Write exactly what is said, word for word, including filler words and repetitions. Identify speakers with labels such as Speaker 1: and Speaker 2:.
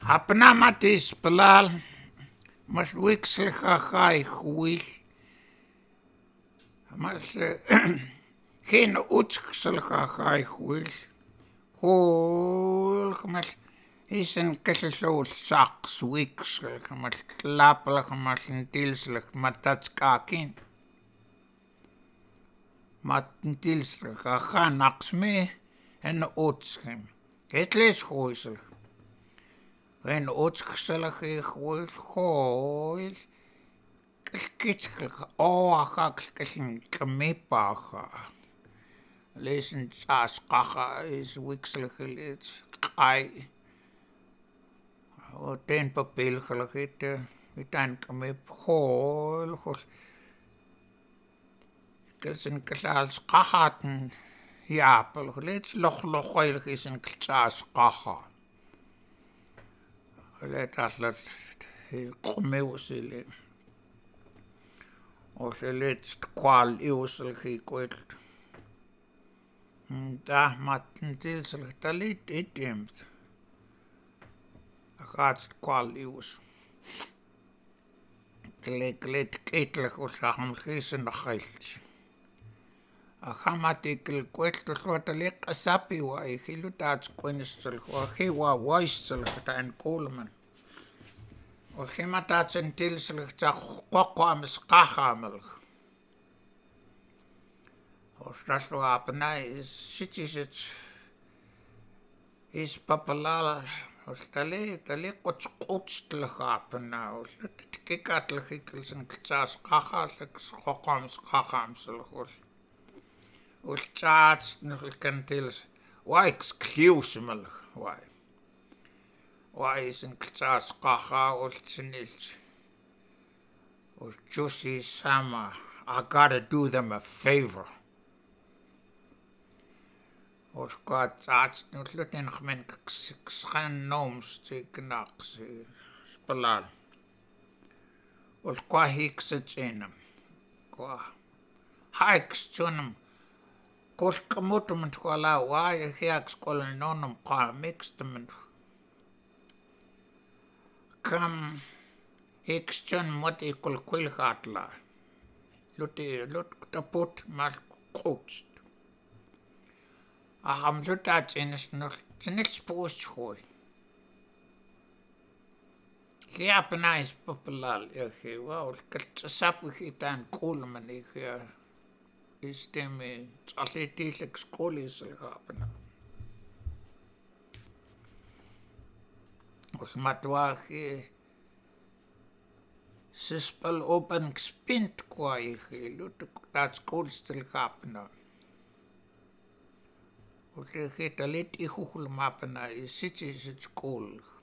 Speaker 1: Hapna matis pelal, mas wixelha hai huil, mas geen utselha hai huil, hol mas is een kesselsool saks wixel, mas lapelig mas tilselig matatskakin. Mat tilselig gaan naks mee en utschem. Het lees gooisel. En utschelig gooil gooil. Kitschelig oagaks kesin kmepaga. Lezen saas kaga is wixelig leed. Ai. O ten papier gelegd. Met een kmep gooil gooil. Kesin kesals kahaten. Ja, leed loch loch gooil is een saas kaga. Let as let kommeusille. Og så lidt kval iusel hikuilt. Da matten tilsel da lidt etemt. Gaat kval ius. Klek let ketelig os ham gisen geilt. A grammatikkel kwelt tot lek asapi wa hilutats kwenistel wa hiwa waistel getaan kolmen. Og gematats en tilsel ta qoqam sqahamel. Og staslo apna is sitis is papalala. Og stale tale qots qotstel gapna. Og tikatl gikkelsen ktsas qahal qoqam sqahamsel gol. Og tsaats nog kan tils. Waix kliusmel wai. Why is een ktsas qaha oltsenils. Or Josie Sama, I gotta do them a favor. Or God tsats not lutin gemen ksan noms tsiknaks spelal. Or qua hiksetsenum. Qua haikstsunum. Kos kamutum twala why hiaks kolononum qua mixtum. Kam hikstun mot ikul kulgatla. Luti lut taput mal coached. Aham lutat in is nog net post gooi. Ja, penais populaal. Ja, wow, het sapig itan kolmen ik ja. Is teme atletiek skool is gapen. Os matwag sispel open spint kwai lut dat skool stil gapen. Os het alet ik google mapna is sit is het skool.